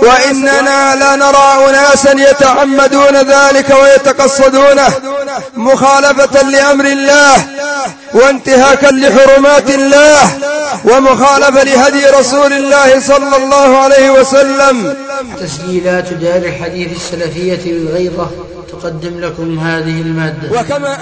وإننا لا نرى أناسا يتعمدون ذلك ويتقصدونه مخالفة لأمر الله وانتهاكا لحرمات الله ومخالفة لهدي رسول الله صلى الله عليه وسلم. تسجيلات دار الحديث السلفية بالغيضة تقدم لكم هذه المادة.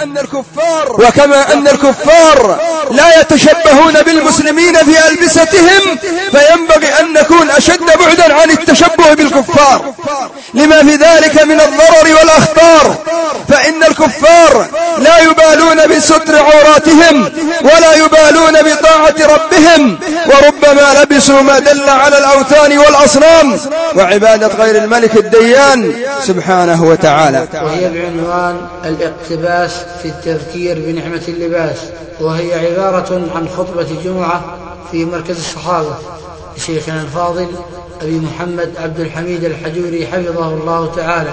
وكما أن الكفار لا يتشبهون بالمسلمين في ألبستهم، فينبغي أن نكون أشد بعدا عن التشبه بالكفار لما في ذلك من الضرر والأخطار، فإن الكفار لا يبالون بستر عوراتهم ولا يبالون بطاعة ربهم، وربما لبسوا ما دل على الأوثان والأصنام وعبادة غير الملك الديان سبحانه وتعالى. وهي بعنوان الاقتباس في التذكير بنعمة اللباس، وهي عبارة عن خطبة جمعة في مركز الصحابة لشيخنا الفاضل أبي محمد عبد الحميد الحجوري حفظه الله تعالى.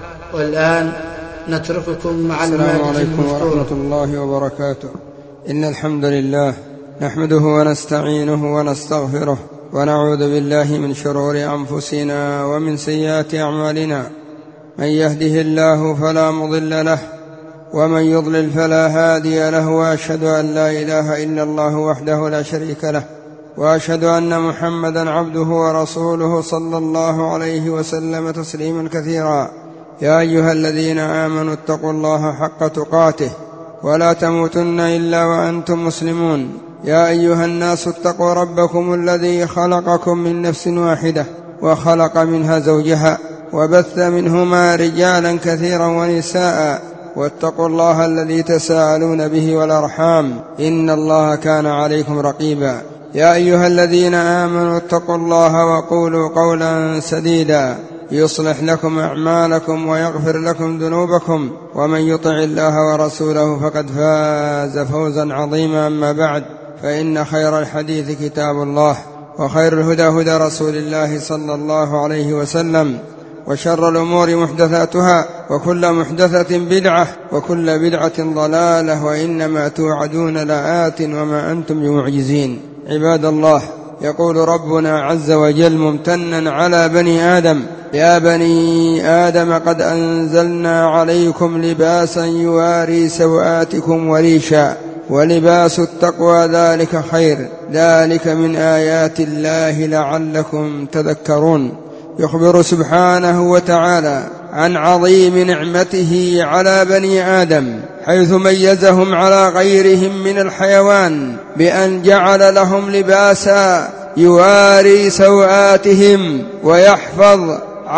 والآن نترككم مع المادة المذكورة. السلام عليكم ورحمة الله وبركاته. إن الحمد لله نحمده ونستعينه ونستغفره ونعوذ بالله من شرور أنفسنا ومن سيئات أعمالنا، من يهده الله فلا مضل له ومن يضلل فلا هادي له، وأشهد أن لا إله إلا الله وحده لا شريك له، وأشهد أن محمدا عبده ورسوله صلى الله عليه وسلم تسليما كثيرا. يا أيها الذين آمنوا اتقوا الله حق تقاته ولا تموتن إلا وأنتم مسلمون. يا أيها الناس اتقوا ربكم الذي خلقكم من نفس واحدة وخلق منها زوجها وبث منهما رجالا كثيرا ونساء، واتقوا الله الذي تساءلون به والأرحام إن الله كان عليكم رقيبا. يا أيها الذين آمنوا اتقوا الله وقولوا قولا سديدا يصلح لكم أعمالكم ويغفر لكم ذنوبكم، ومن يطع الله ورسوله فقد فاز فوزا عظيما. أما بعد، فإن خير الحديث كتاب الله، وخير الهدى هدى رسول الله صلى الله عليه وسلم، وشر الأمور محدثاتها، وكل محدثة بدعة، وكل بدعة ضلالة، وإنما توعدون لآت وما أنتم بمعجزين. عباد الله، يقول ربنا عز وجل ممتنا على بني آدم: يا بني آدم قد أنزلنا عليكم لباسا يواري سوآتكم وريشا، ولباس التقوى ذلك خير، ذلك من آيات الله لعلكم تذكرون. يخبر سبحانه وتعالى عن عظيم نعمته على بني آدم، حيث ميزهم على غيرهم من الحيوان بأن جعل لهم لباسا يواري سوآتهم ويحفظ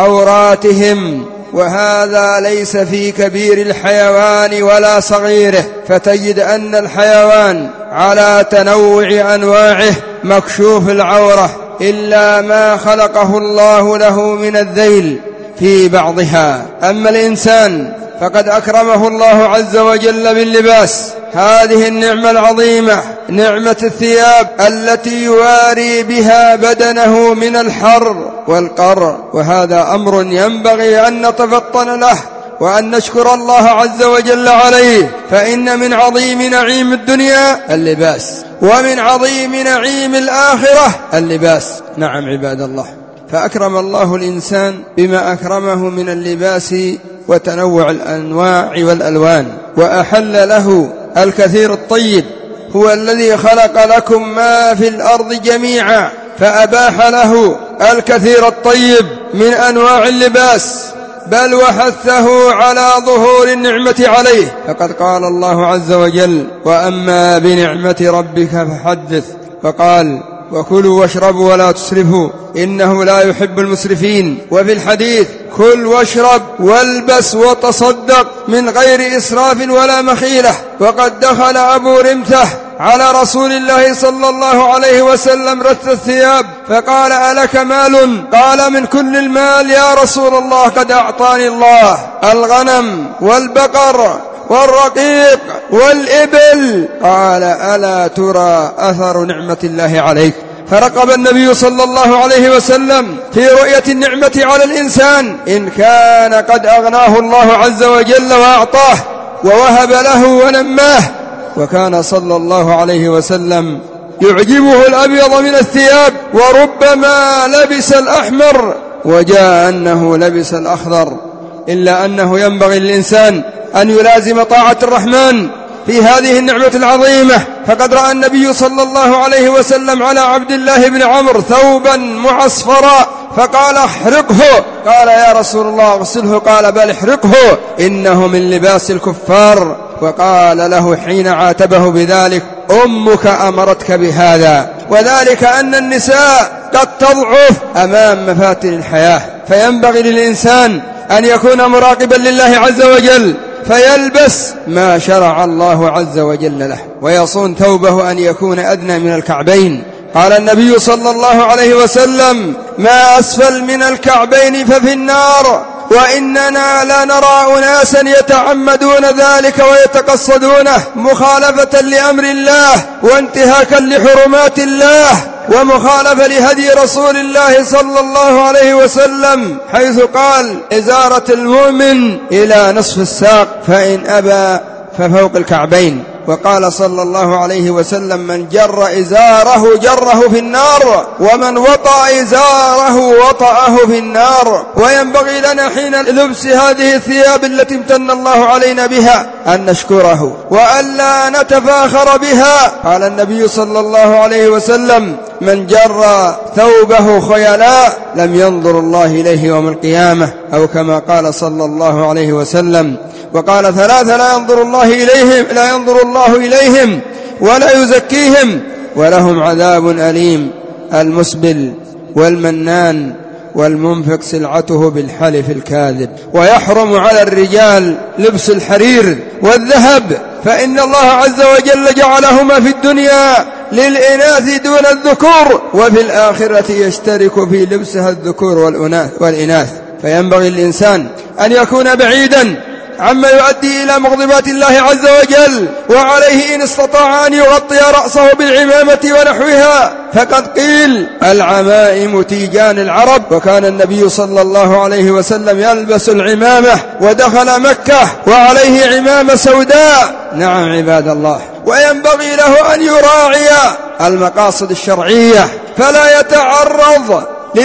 عوراتهم، وهذا ليس في كبير الحيوان ولا صغيره، فتجد أن الحيوان على تنوع أنواعه مكشوف العورة إلا ما خلقه الله له من الذيل في بعضها. أما الإنسان فقد أكرمه الله عز وجل باللباس، هذه النعمة العظيمة، نعمة الثياب التي يواري بها بدنه من الحر والقر، وهذا أمر ينبغي أن نتفطن له وأن نشكر الله عز وجل عليه، فإن من عظيم نعيم الدنيا اللباس، ومن عظيم نعيم الآخرة اللباس. نعم عباد الله، فأكرم الله الإنسان بما أكرمه من اللباس وتنوع الأنواع والألوان، وأحل له الكثير الطيب، هو الذي خلق لكم ما في الأرض جميعا، فأباح له الكثير الطيب من أنواع اللباس، بل وحثه على ظهور النعمة عليه، فقد قال الله عز وجل: وأما بنعمة ربك فحدث، فقال: وكلوا واشربوا ولا تسرفوا إنه لا يحب المسرفين. وفي الحديث: كل واشرب والبس وتصدق من غير إسراف ولا مخيلة. وقد دخل أبو رمثة على رسول الله صلى الله عليه وسلم رث الثياب، فقال: ألك مال؟ قال: من كل المال يا رسول الله، قد أعطاني الله الغنم والبقر والرقيق والإبل. قال: ألا ترى أثر نعمة الله عليك؟ فرقب النبي صلى الله عليه وسلم في رؤية النعمة على الإنسان، إن كان قد أغناه الله عز وجل وأعطاه ووهب له ونماه. وكان صلى الله عليه وسلم يعجبه الأبيض من الثياب، وربما لبس الأحمر وجاء أنه لبس الأخضر، إلا أنه ينبغي للإنسان أن يلازم طاعة الرحمن في هذه النعمة العظيمة. فقد رأى النبي صلى الله عليه وسلم على عبد الله بن عمرو ثوبا معصفرا فقال احرقه، قال يا رسول الله اغسله، قال بل احرقه إنه من لباس الكفار. وقال له حين عاتبه بذلك أمك أمرتك بهذا. وذلك أن النساء قد تضعف أمام مفاتن الحياة، فينبغي للإنسان أن يكون مراقبا لله عز وجل فيلبس ما شرع الله عز وجل له، ويصون ثوبه أن يكون أدنى من الكعبين. قال النبي صلى الله عليه وسلم ما أسفل من الكعبين ففي النار، وإننا لا نرى أناسا يتعمدون ذلك ويتقصدونه مخالفة لأمر الله وانتهاكا لحرمات الله ومخالفة لهدي رسول الله صلى الله عليه وسلم، حيث قال إزارة المؤمن إلى نصف الساق فإن أبى ففوق الكعبين. وقال صلى الله عليه وسلم من جر إزاره جره في النار، ومن وطأ إزاره وطأه في النار. وينبغي لنا حين لبس هذه الثياب التي امتن الله علينا بها أن نشكره وألا نتفاخر بها. قال النبي صلى الله عليه وسلم من جر ثوبه خيلاء لم ينظر الله إليه يوم القيامة، أو كما قال صلى الله عليه وسلم. وقال ثلاثة لا ينظر الله إليهم ولا يزكيهم ولهم عذاب أليم المسبل والمنان والمنفق سلعته بالحلف الكاذب. ويحرم على الرجال لبس الحرير والذهب، فإن الله عز وجل جعلهما في الدنيا للإناث دون الذكور، وفي الآخرة يشترك في لبسها الذكور والإناث. فينبغي الإنسان أن يكون بعيدا عما يؤدي إلى مغضبات الله عز وجل، وعليه إن استطاع أن يغطي رأسه بالعمامة ونحوها، فقد قيل العمائم تيجان العرب، وكان النبي صلى الله عليه وسلم يلبس العمامة ودخل مكة وعليه عمامة سوداء. نعم عباد الله. وينبغي له أن يراعي المقاصد الشرعية، فلا يتعرض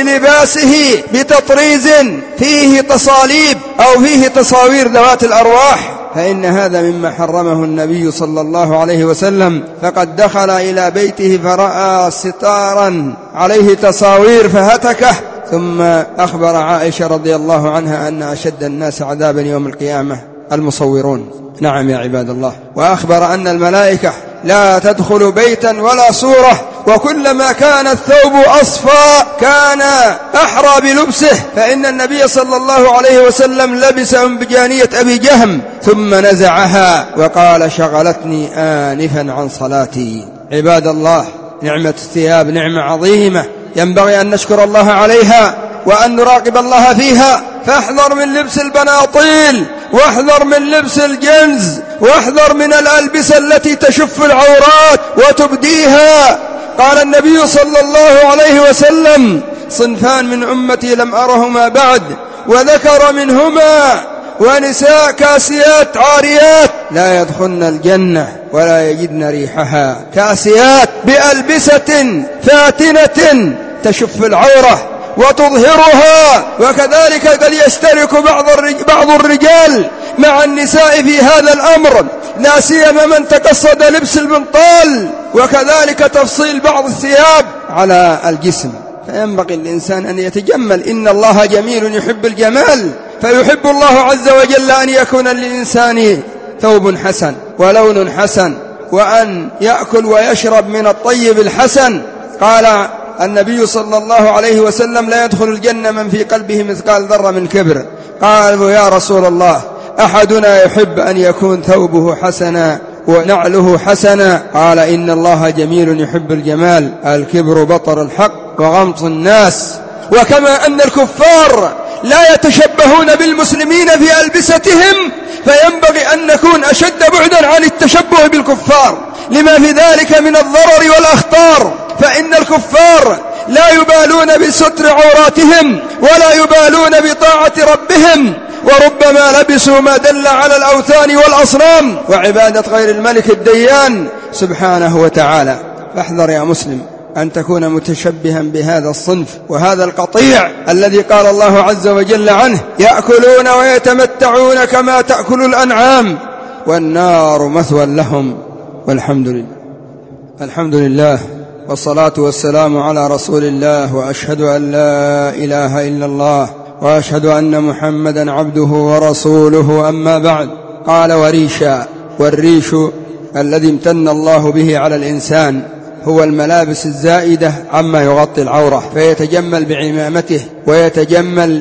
للباسه بتطريز فيه تصاليب أو فيه تصاوير ذوات الأرواح، فإن هذا مما حرمه النبي صلى الله عليه وسلم. فقد دخل إلى بيته فرأى ستارا عليه تصاوير فهتكه، ثم أخبر عائشة رضي الله عنها أن أشد الناس عذابا يوم القيامة المصورون. نعم يا عباد الله. وأخبر أن الملائكة لا تدخل بيتا ولا صورة، وكلما كان الثوب أصفى كان أحرى بلبسه، فإن النبي صلى الله عليه وسلم لبس أنبجانية أبي جهم ثم نزعها وقال شغلتني آنفا عن صلاتي. عباد الله، نعمة الثياب نعمة عظيمة ينبغي أن نشكر الله عليها وأن نراقب الله فيها. فاحذر من لبس البناطيل، واحذر من لبس الجنز، واحذر من الألبسة التي تشف العورات وتبديها. قال النبي صلى الله عليه وسلم صنفان من أمتي لم أرهما بعد، وذكر منهما ونساء كاسيات عاريات لا يدخلن الجنة ولا يجدن ريحها، كاسيات بألبسة فاتنة تشف العورة وتظهرها. وكذلك قد يشترك بعض الرجال مع النساء في هذا الأمر، لا سيما من تقصد لبس البنطال، وكذلك تفصيل بعض الثياب على الجسم. فينبغي الإنسان أن يتجمل، إن الله جميل يحب الجمال، فيحب الله عز وجل أن يكون للإنسان ثوب حسن ولون حسن، وأن يأكل ويشرب من الطيب الحسن. قال النبي صلى الله عليه وسلم لا يدخل الجنة من في قلبه مثقال ذرة من كبر. قالوا يا رسول الله أحدنا يحب أن يكون ثوبه حسنا ونعله حسنا؟ قال إن الله جميل يحب الجمال، الكبر بطر الحق وغمط الناس. وكما أن الكفار لا يتشبهون بالمسلمين في ألبستهم، فينبغي أن نكون أشد بعدا عن التشبه بالكفار لما في ذلك من الضرر والأخطار. فإن الكفار لا يبالون بستر عوراتهم ولا يبالون بطاعة ربهم، وربما لبسوا ما دل على الأوثان والأصنام وعبادة غير الملك الديان سبحانه وتعالى. فاحذر يا مسلم أن تكون متشبها بهذا الصنف وهذا القطيع الذي قال الله عز وجل عنه: يأكلون ويتمتعون كما تأكل الأنعام والنار مثوى لهم. والحمد لله. الحمد لله والصلاة والسلام على رسول الله، وأشهد أن لا إله إلا الله، وأشهد أن محمدا عبده ورسوله. أما بعد، قال: وريشا. والريش الذي امتن الله به على الإنسان هو الملابس الزائدة عما يغطي العورة، فيتجمل بعمامته ويتجمل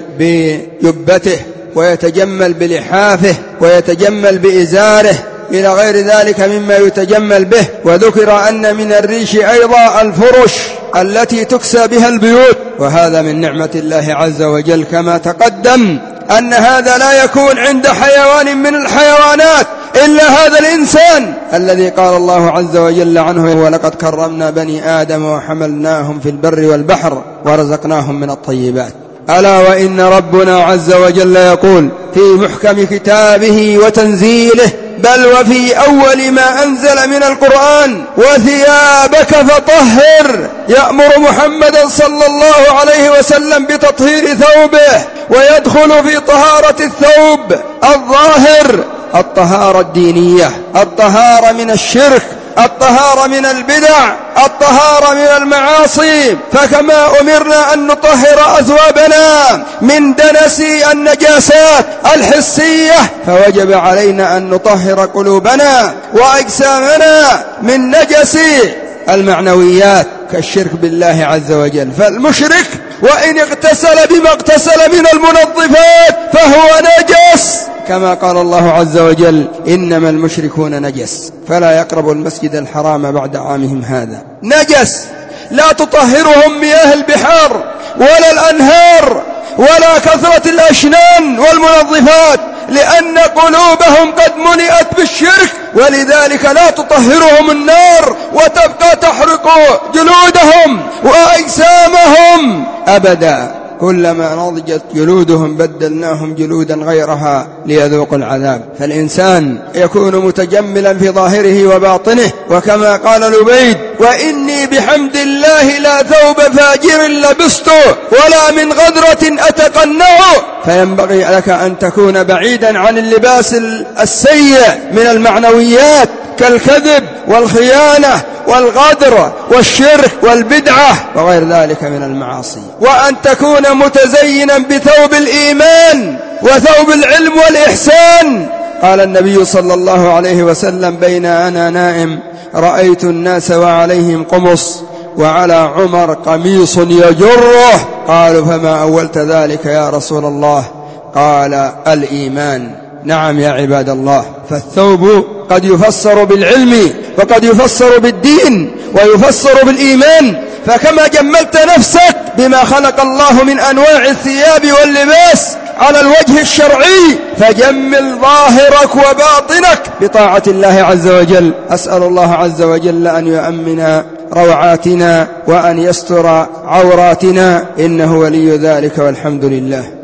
بجبته ويتجمل بلحافه ويتجمل بإزاره إلى غير ذلك مما يتجمل به. وذكر أن من الريش أيضا الفرش التي تكسى بها البيوت، وهذا من نعمة الله عز وجل، كما تقدم أن هذا لا يكون عند حيوان من الحيوانات إلا هذا الإنسان الذي قال الله عز وجل عنه: ولقد كرمنا بني آدم وحملناهم في البر والبحر ورزقناهم من الطيبات. ألا وإن ربنا عز وجل يقول في محكم كتابه وتنزيله: بل وفي أول ما أنزل من القرآن: وثيابك فطهر. يأمر محمدا صلى الله عليه وسلم بتطهير ثوبه، ويدخل في طهارة الثوب الظاهر الطهارة الدينية، الطهارة من الشرك، الطهارة من البدع، الطهارة من المعاصي. فكما أمرنا أن نطهر أثوابنا من دنس النجاسات الحسية، فوجب علينا أن نطهر قلوبنا وأجسامنا من نجس المعنويات كالشرك بالله عز وجل. فالمشرك وإن اغتسل بما اغتسل من المنظفات فهو نجس، كما قال الله عز وجل: إنما المشركون نجس فلا يقربوا المسجد الحرام بعد عامهم هذا. نجس لا تطهرهم مياه البحار ولا الأنهار ولا كثرة الأشنان والمنظفات، لأن قلوبهم قد ملئت بالشرك، ولذلك لا تطهرهم النار وتبقى تحرق جلودهم وأجسامهم أبدا. كلما نضجت جلودهم بدلناهم جلودا غيرها ليذوقوا العذاب. فالإنسان يكون متجملا في ظاهره وباطنه، وكما قال لبيد: وإني بحمد الله لا ثوب فاجر لبسته ولا من غدرة أتقنع. فينبغي لك أن تكون بعيدا عن اللباس السيء من المعنويات كالكذب والخيانة والغدر والشرك والبدعة وغير ذلك من المعاصي، وأن تكون متزينا بثوب الإيمان وثوب العلم والإحسان. قال النبي صلى الله عليه وسلم: بين أنا نائم رأيت الناس وعليهم قمص وعلى عمر قميص يجره. قالوا: فما أولت ذلك يا رسول الله؟ قال: الإيمان. نعم يا عباد الله، فالثوب قد يفسر بالعلم وقد يفسر بالدين ويفسر بالإيمان. فكما جملت نفسك بما خلق الله من أنواع الثياب واللباس على الوجه الشرعي، فجمل ظاهرك وباطنك بطاعة الله عز وجل. أسأل الله عز وجل أن يؤمن روعاتنا وأن يستر عوراتنا، إنه ولي ذلك، والحمد لله.